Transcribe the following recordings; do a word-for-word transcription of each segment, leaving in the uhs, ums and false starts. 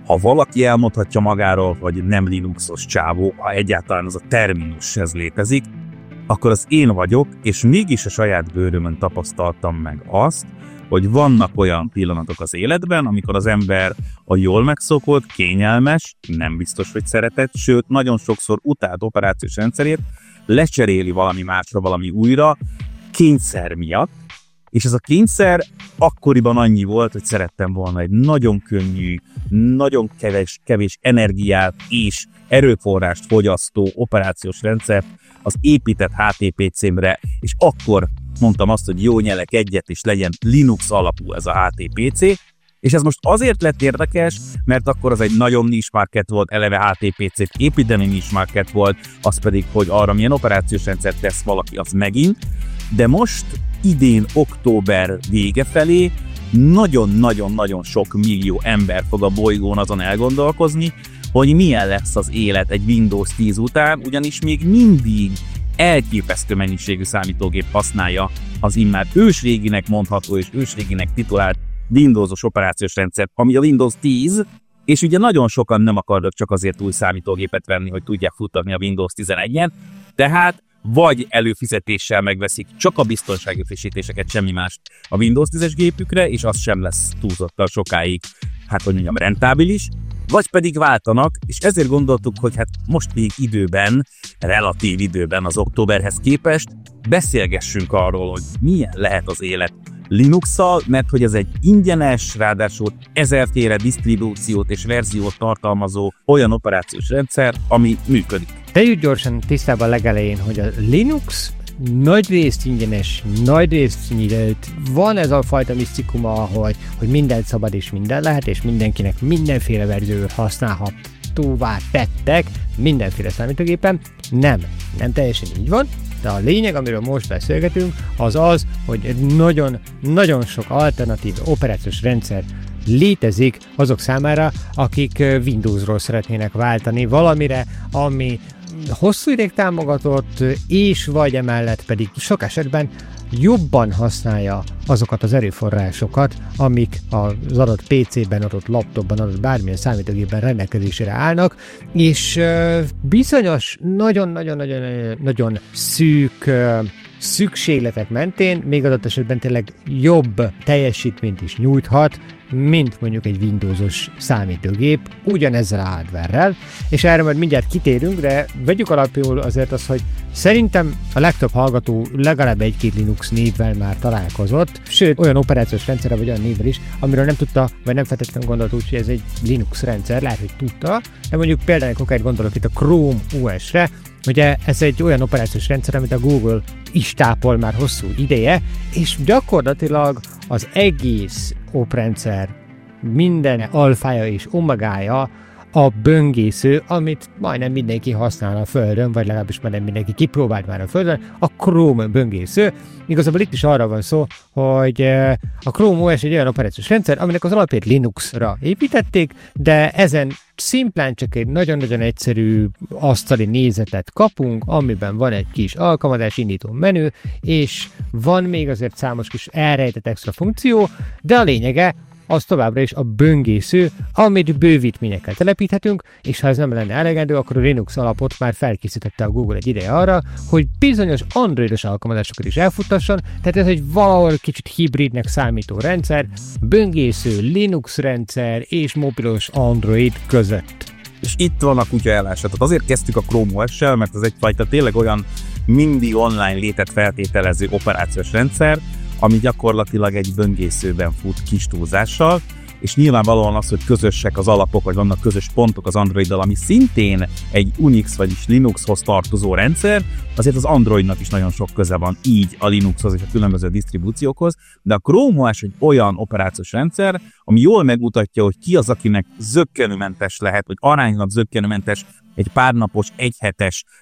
Ha valaki elmondhatja magáról, hogy nem Linuxos csávó, ha egyáltalán az a terminus ez létezik, akkor az én vagyok, és mégis a saját bőrömön tapasztaltam meg azt, hogy vannak olyan pillanatok az életben, amikor az ember a jól megszokott, kényelmes, nem biztos, hogy szeretett, sőt, nagyon sokszor utált operációs rendszerét lecseréli valami másra, valami újra, kényszer miatt, és ez a kényszer akkoriban annyi volt, hogy szerettem volna egy nagyon könnyű, nagyon kevés, kevés energiát és erőforrást fogyasztó operációs rendszert az épített há té pé cémre, és akkor mondtam azt, hogy jó, nyelek egyet, és legyen Linux alapú ez a há té pé cé, és ez most azért lett érdekes, mert akkor az egy nagyon niche market volt, eleve há té pé cét építeni niche market volt, az pedig, hogy arra milyen operációs rendszert tesz valaki, az megint, de most idén október vége felé nagyon-nagyon-nagyon sok millió ember fog a bolygón azon elgondolkozni, hogy milyen lesz az élet egy Windows tíz után, ugyanis még mindig elképesztő mennyiségű számítógép használja az immár ősréginek mondható és ősréginek titulált Windowsos operációs rendszer, ami a Windows tíz, és ugye nagyon sokan nem akarnak csak azért új számítógépet venni, hogy tudják futtatni a Windows tizenegyen, tehát vagy előfizetéssel megveszik csak a biztonsági frissítéseket, semmi más a Windows tízes gépükre, és az sem lesz túlzottan sokáig, hát hogy mondjam, rentábilis, vagy pedig váltanak, és ezért gondoltuk, hogy hát most még időben, relatív időben az októberhez képest beszélgessünk arról, hogy milyen lehet az élet Linuxszal, mert hogy ez egy ingyenes, ráadásul ezerféle disztribúciót és verziót tartalmazó olyan operációs rendszer, ami működik. Tegyük gyorsan tisztában legelején, hogy a Linux nagyrészt ingyenes, nagyrészt nyílt, van ez a fajta misztikuma, hogy, hogy minden szabad és minden lehet, és mindenkinek mindenféle verziót használhatóvá tettek mindenféle számítógépen. Nem, nem teljesen így van, de a lényeg, amiről most beszélgetünk, az az, hogy nagyon-nagyon sok alternatív operációs rendszer létezik azok számára, akik Windowsról szeretnének váltani valamire, ami hosszú ideig támogatott, és vagy emellett pedig sok esetben jobban használja azokat az erőforrásokat, amik az adott pé cében, adott laptopban, adott bármilyen számítógépben rendelkezésére állnak, és bizonyos nagyon-nagyon-nagyon szűk szükségletek mentén még adott esetben tényleg jobb teljesítményt is nyújthat, mint mondjuk egy Windowsos számítógép, ugyanezzel a hardware-rel, és erre majd mindjárt kitérünk, de vegyük alapul azért az, hogy szerintem a legtöbb hallgató legalább egy-két Linux névvel már találkozott, sőt, olyan operációs rendszerre vagy olyan névvel is, amiről nem tudta, vagy nem feltétlenül gondolt úgy, hogy ez egy Linux rendszer, lehet, hogy tudta, de mondjuk például akár gondolok itt a Chrome o es-re, ugye ez egy olyan operációs rendszer, amit a Google is tápol már hosszú ideje, és gyakorlatilag az egész oprendszer minden alfája és omegája a böngésző, amit majdnem mindenki használ a Földön, vagy legalábbis majdnem mindenki kipróbált már a Földön, a Chrome böngésző. Igazából itt is arra van szó, hogy a Chrome o es egy olyan operációs rendszer, aminek az alapját Linuxra építették, de ezen szimplán csak egy nagyon-nagyon egyszerű asztali nézetet kapunk, amiben van egy kis alkalmazás indító menü, és van még azért számos kis elrejtett extra funkció, de a lényege az továbbra is a böngésző, amit bővítményekkel telepíthetünk, és ha ez nem lenne elegendő, akkor a Linux alapot már felkészítette a Google egy ideje arra, hogy bizonyos androidos alkalmazásokat is elfuttasson, tehát ez egy valahol kicsit hibridnek számító rendszer, böngésző, Linux rendszer és mobilos Android között. És itt van a kutya ellása. Tehát azért kezdtük a Chrome o es-sel, mert ez egyfajta tényleg olyan mindig online létet feltételező operációs rendszer, ami gyakorlatilag egy böngészőben fut kis túlzással, és nyilvánvalóan az, hogy közösek az alapok, vagy vannak közös pontok az Androiddal, ami szintén egy Unix, vagyis Linuxhoz tartozó rendszer, azért az Androidnak is nagyon sok köze van így a Linuxhoz és a különböző disztribúciókhoz, de a Chrome o es egy olyan operációs rendszer, ami jól megmutatja, hogy ki az, akinek zökkenőmentes lehet, vagy aránylag zökkenőmentes egy párnapos, egyhetes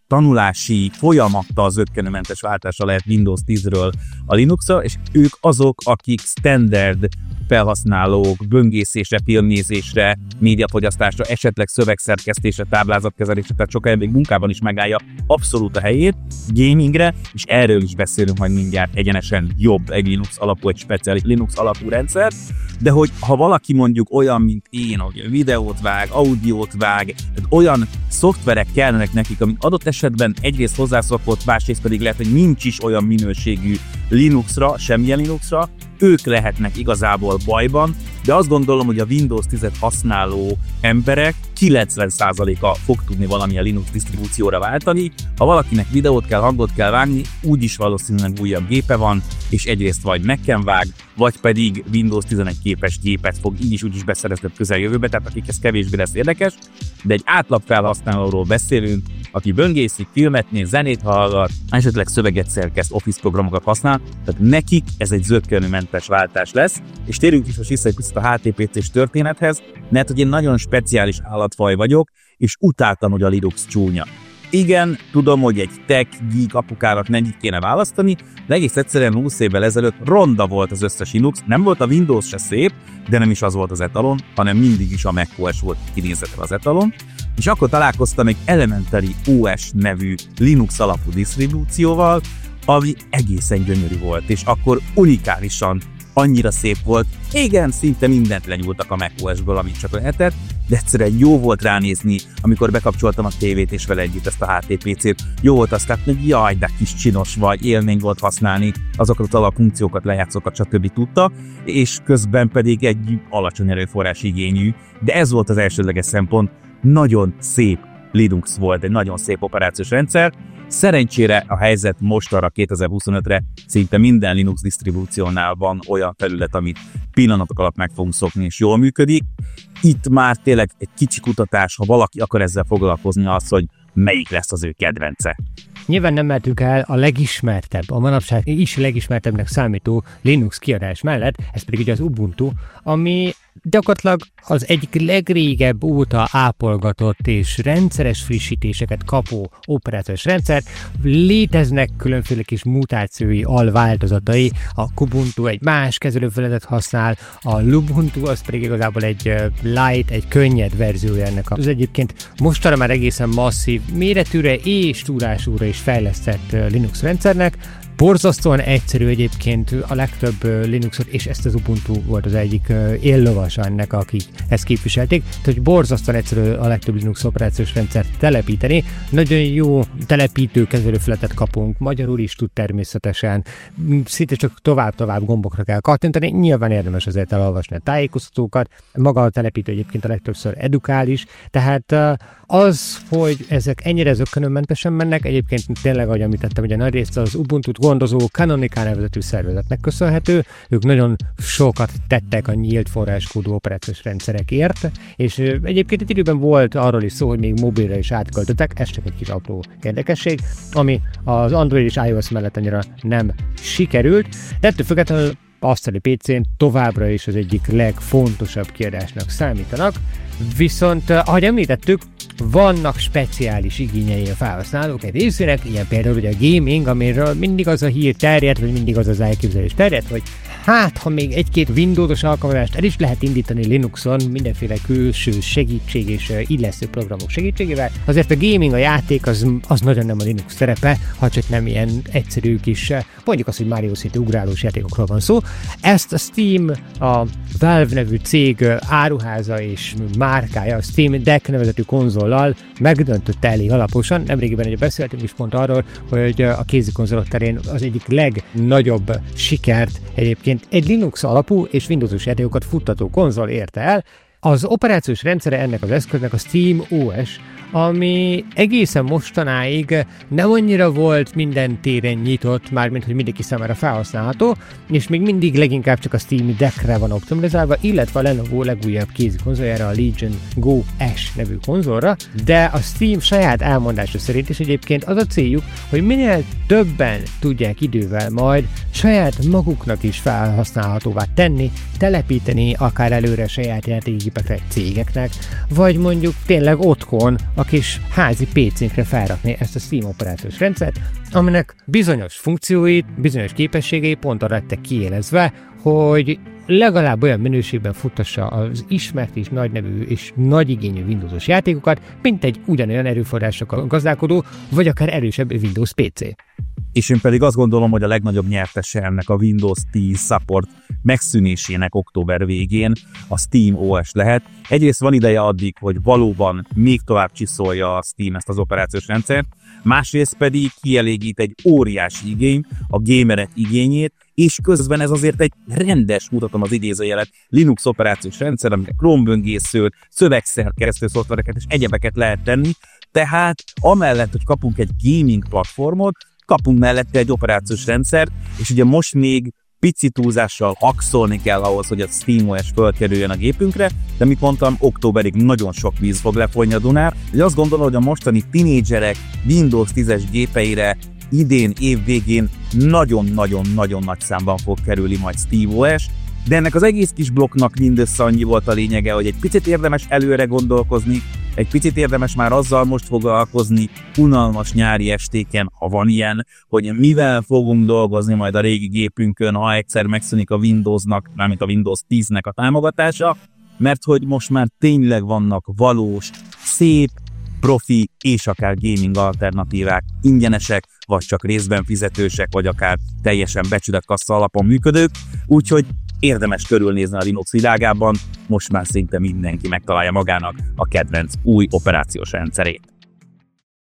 tanulási folyamatta a zökkenőmentes váltása lehet Windows tízről a Linuxra, és ők azok, akik standard felhasználók böngészésre, filmnézésre, médiafogyasztásra, esetleg szövegszerkesztésre, táblázatkezelésre, tehát sokkal még munkában is megállja abszolút a helyét, gamingre, és erről is beszélünk majd mindjárt egyenesen jobb egy Linux alapú, egy speciális Linux alapú rendszer, de hogy ha valaki mondjuk olyan, mint én, hogy videót vág, audiót vág, olyan szoftverek kellenek nekik, amik adott esetben egyrészt hozzászokott, másrészt pedig lehet, hogy nincs is olyan minőségű Linuxra, semmilyen Linuxra, ők lehetnek igazából bajban, de azt gondolom, hogy a Windows tízet használó emberek kilencven százaléka fog tudni valamilyen Linux disztribúcióra váltani. Ha valakinek videót kell, hangot kell vágni, úgyis valószínűleg újabb gépe van, és egyrészt vagy Mac-en vág, vagy pedig Windows tizenegy képes gépet fog így is úgy is beszerezni a közeljövőbe, tehát akikhez kevésbé lesz érdekes, de egy átlag felhasználóról beszélünk, aki böngészik, filmet néz, zenét hallgat, esetleg szöveget szerkeszt, Office programokat használ, tehát nekik ez egy zökkenőmentes váltás lesz, és térjünk is most vissza egy picit a há té pé cés történethez, mert hogy én nagyon speciális állatfaj vagyok, és utáltam, hogy a Linux csúnya. Igen, tudom, hogy egy tech geek apukának nem így kéne választani, de egész egyszerűen húsz évvel ezelőtt ronda volt az összes Linux, nem volt a Windows se szép, de nem is az volt az etalon, hanem mindig is a macOS volt kinézetre az etalon, és akkor találkoztam egy Elementary o es nevű Linux alapú disztribúcióval, ami egészen gyönyörű volt, és akkor unikálisan annyira szép volt, igen, szinte mindent lenyúltak a macOS-ből, amit csak lehetett, de egyszerűen jó volt ránézni, amikor bekapcsoltam a tévét és vele együtt ezt a há té pé cét. Jó volt azt látni, hogy jaj, de kis csinos vagy, élmény volt használni, azokat az alapfunkciókat, lejátszókat, stb. Tudta, és közben pedig egy alacsony erőforrás igényű, de ez volt az elsődleges szempont, nagyon szép Linux volt, egy nagyon szép operációs rendszer. Szerencsére a helyzet mostanra kétezer-huszonötre szinte minden Linux disztribúciónál van olyan felület, amit pillanatok alatt meg fogunk szokni és jól működik. Itt már tényleg egy kicsi kutatás, ha valaki akar ezzel foglalkozni, az, hogy melyik lesz az ő kedvence. Nyilván nem mertünk el a legismertebb, a manapság is legismertebbnek számító Linux kiadás mellett, ez pedig ugye az Ubuntu, ami gyakorlatilag az egyik legrégebb óta ápolgatott és rendszeres frissítéseket kapó operációs rendszer. Léteznek különféle kis mutációi, alváltozatai, a Kubuntu egy más kezelőfelületet használ, a Lubuntu az pedig igazából egy light, egy könnyed verziója ennek az egyébként mostanra már egészen masszív méretűre és tudásúra is fejlesztett Linux rendszernek. Borzasztóan egyszerű egyébként a legtöbb Linuxot, és ezt az Ubuntu volt az egyik éllovasa ennek, akik ezt képviselték. Tehát, hogy borzasztóan egyszerű a legtöbb Linux operációs rendszert telepíteni. Nagyon jó telepítő kezelőfelületet kapunk, magyarul is tud természetesen. Szinte csak tovább-tovább gombokra kell kattintani. Nyilván érdemes azért elolvasni a tájékoztatókat. Maga a telepítő egyébként a legtöbbször edukális. Tehát az, hogy ezek ennyire zökkenőmentesen mennek, egyébként tényleg, ahogy említettem, ugye nagy részt az Ubuntut gondozó Canonical nevezetű szervezetnek köszönhető. Ők nagyon sokat tettek a nyílt forráskódú operációs rendszerekért, és egyébként egy időben volt arról is szó, hogy még mobilra is átköltöttek, ez csak egy kis apró érdekesség, ami az Android és iOS mellett annyira nem sikerült, de ettől függetlenül asztali pé cén továbbra is az egyik legfontosabb kiadásnak számítanak, viszont ahogy említettük, vannak speciális igényei a felhasználók egy részének, ilyen például ugye a gaming, amiről mindig az a hír terjed, vagy mindig az az elképzelés terjed, hogy hát, ha még egy-két Windows-os alkalmazást el is lehet indítani Linuxon mindenféle külső segítség és illesztő programok segítségével, azért a gaming, a játék az, az nagyon nem a Linux szerepe, ha csak nem ilyen egyszerű kis, mondjuk azt, hogy Mario szintű ugrálós játékokról van szó. Ezt a Steam, a Valve nevű cég áruháza és márkája, a Steam Deck nevezetű konzollal megdöntötte elég alaposan. Nemrégiben ugye beszéltünk is pont arról, hogy a kézi konzolok terén az egyik legnagyobb sikert egyébként egy Linux alapú és Windowsos játékokat futtató konzol érte el. Az operációs rendszere ennek az eszköznek a SteamOS, ami egészen mostanáig nem annyira volt minden téren nyitott, mármint hogy mindenki számára felhasználható, és még mindig leginkább csak a Steam Deckre van optimalizálva, illetve a Lenovo legújabb kézi konzoljára, a Legion Go S nevű konzolra, de a Steam saját elmondása szerint is egyébként az a céljuk, hogy minél többen tudják idővel majd saját maguknak is felhasználhatóvá tenni, telepíteni akár előre saját játékgépekre cégeknek, vagy mondjuk tényleg otthon a kis házi pé cénkre felrakni ezt a Steam operációs rendszert, aminek bizonyos funkcióit, bizonyos képességei pont arra lettek kiélezve, hogy legalább olyan minőségben futtassa az ismert és nagynevű és nagy igényű Windowsos játékokat, mint egy ugyanolyan erőforrásokkal gazdálkodó, vagy akár erősebb Windows pé cé. És én pedig azt gondolom, hogy a legnagyobb nyertese ennek a Windows tíz support megszűnésének október végén a Steam o es lehet. Egyrészt van ideje addig, hogy valóban még tovább csiszolja a Steam ezt az operációs rendszert, másrészt pedig kielégít egy óriási igény, a gamerek igényét, és közben ez azért egy rendes, mutatom az idézőjelet, Linux operációs rendszer, amire Chrome böngészőt, szövegszerkesztő szoftvereket és egyebeket lehet tenni, tehát amellett, hogy kapunk egy gaming platformot, kapunk mellette egy operációs rendszert, és ugye most még pici túlzással axolni kell ahhoz, hogy a SteamOS fölkerüljön a gépünkre, de mit mondtam, októberig nagyon sok víz fog lefolyni a Dunán, hogy azt gondolom, hogy a mostani tinédzserek Windows tízes gépeire idén, év végén nagyon-nagyon-nagyon nagy számban fog kerülni majd SteamOS, de ennek az egész kis blokknak mindössze annyi volt a lényege, hogy egy picit érdemes előre gondolkozni, egy picit érdemes már azzal most foglalkozni unalmas nyári estéken, ha van ilyen, hogy mivel fogunk dolgozni majd a régi gépünkön, ha egyszer megszűnik a Windowsnak, mármint a Windows tíznek a támogatása, mert hogy most már tényleg vannak valós, szép, profi és akár gaming alternatívák, ingyenesek, vagy csak részben fizetősek, vagy akár teljesen becsület kassa alapon működők, úgyhogy érdemes körülnézni a Linux világában, most már szinte mindenki megtalálja magának a kedvenc új operációs rendszerét.